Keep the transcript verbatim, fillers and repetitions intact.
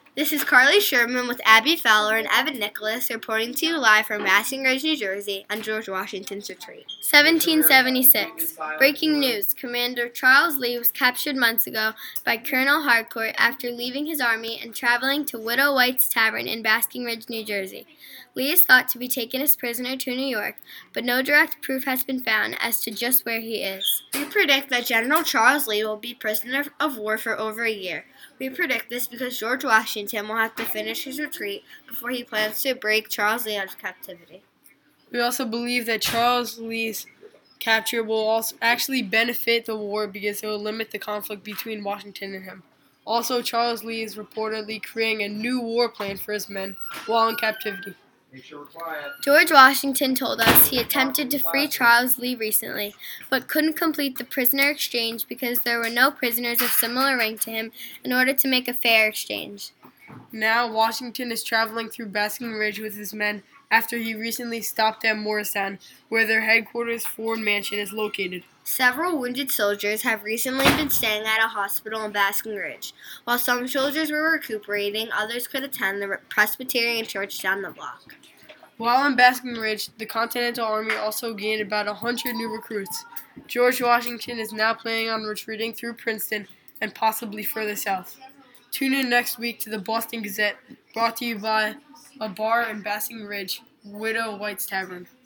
This is Carly Sherman with Abby Fowler and Evan Nicholas reporting to you live from Basking Ridge, New Jersey, on George Washington's retreat. seventeen seventy-six. Breaking news. Commander Charles Lee was captured months ago by Colonel Harcourt after leaving his army and traveling to Widow White's Tavern in Basking Ridge, New Jersey. Lee is thought to be taken as prisoner to New York, but no direct proof has been found as to just where he is. We predict that General Charles Lee will be prisoner of war for over a year. We predict this because George Washington will have to finish his retreat before he plans to break Charles Lee out of captivity. We also believe that Charles Lee's capture will also actually benefit the war because it will limit the conflict between Washington and him. Also, Charles Lee is reportedly creating a new war plan for his men while in captivity. George Washington told us he attempted to free Charles Lee recently, but couldn't complete the prisoner exchange because there were no prisoners of similar rank to him in order to make a fair exchange. Now, Washington is traveling through Basking Ridge with his men after he recently stopped at Morristown, where their headquarters Ford Mansion is located. Several wounded soldiers have recently been staying at a hospital in Basking Ridge. While some soldiers were recuperating, others could attend the Presbyterian church down the block. While in Basking Ridge, the Continental Army also gained about one hundred new recruits. George Washington is now planning on retreating through Princeton and possibly further south. Tune in next week to the Boston Gazette, brought to you by a bar in Basking Ridge, Widow White's Tavern.